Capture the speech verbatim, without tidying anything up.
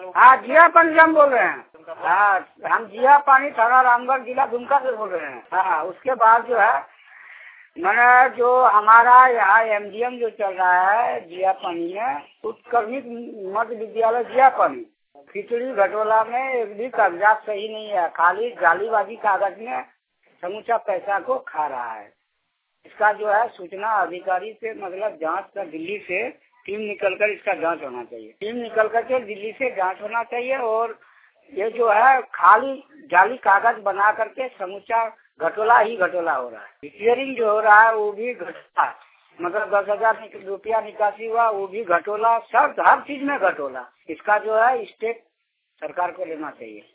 हाँ, जिया पानी से हम बोल रहे हैं। हाँ, हम जिया पानी थाना रामगढ़ जिला दुमका से बोल रहे हैं। हाँ, उसके बाद जो है मैंने जो हमारा यहाँ एमडीएम जो चल रहा है जिया पानी में, उत्कर्मिक मध्य विद्यालय जिया पानी खिचड़ी घटोला में एक भी कागजात सही नहीं है, खाली जालीबाजी कागज में समूचा पैसा को खा रहा है। इसका जो है सूचना अधिकारी से मतलब जांच कर दिल्ली से टीम निकलकर इसका जांच होना चाहिए। टीम निकल करके दिल्ली से जांच होना चाहिए। और ये जो है खाली जाली कागज बना करके समूचा घटोला ही घटोला हो रहा है। रिपेयरिंग जो हो रहा है वो भी घटोला, मतलब दस हजार रुपया निकासी हुआ वो भी घटोला, सब हर चीज में घटोला। इसका जो है स्टेप सरकार को लेना चाहिए।